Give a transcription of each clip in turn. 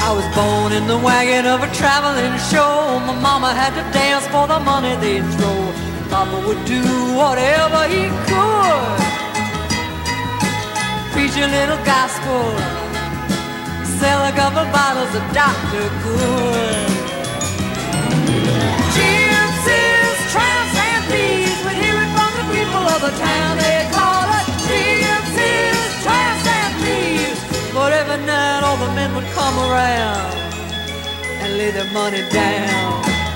I was born in the wagon of a traveling show. My mama had to dance for the money they'd throw. Papa would do whatever he could, preach a little gospel, sell a couple bottles of Dr. Good. Gypsies, tramps, and thieves, we'd hear it from the people of the town. They call us gypsies, tramps, and thieves. But every night all the men would come around and lay their money down.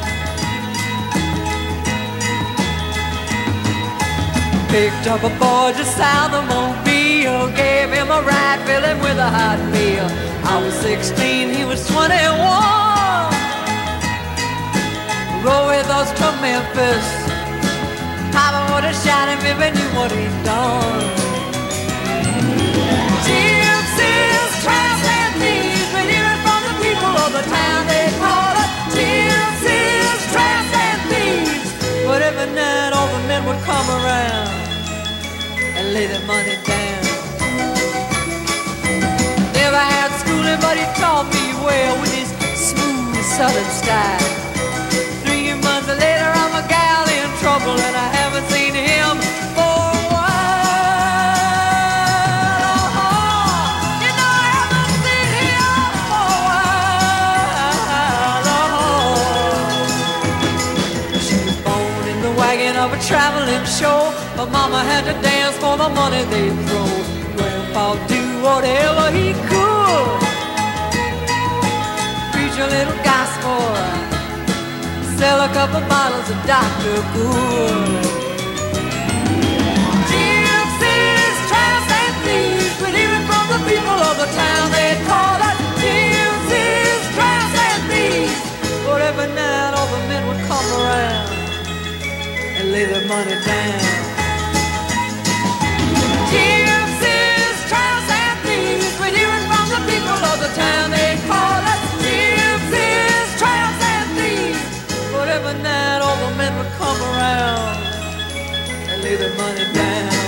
Picked up a boy just south of Mobile, gave him a ride, filled him with a hot meal. I was 16, he was 21. Rode with us to Memphis. Papa would have shot him if he knew what he'd done. Gypsies, tramps, and thieves, we hear it from the people of the town. They call us gypsies, tramps, and thieves. But every night all the men would come around and lay their money down. Never had schooling, but he taught me well with his smooth southern style. 3 months later, I'm a gal in trouble, and I haven't seen him for a while. Oh, you know I haven't seen him for a while. Oh. She was born in the wagon of a traveling show. But mama had to dance for the money they'd throw. Grandpa'd do whatever he could, preach a little gospel, sell a couple bottles of Dr. Good. Gypsies, tramps, and thieves, we'd hear it from the people of the town. They'd call us gypsies, tramps, and thieves. But every night all the men would come around and lay their money down. Gypsies, tramps, and thieves, we'd hear it from the people of the town. They call us gypsies, tramps, and thieves. But every night all the men would come around and lay their money down.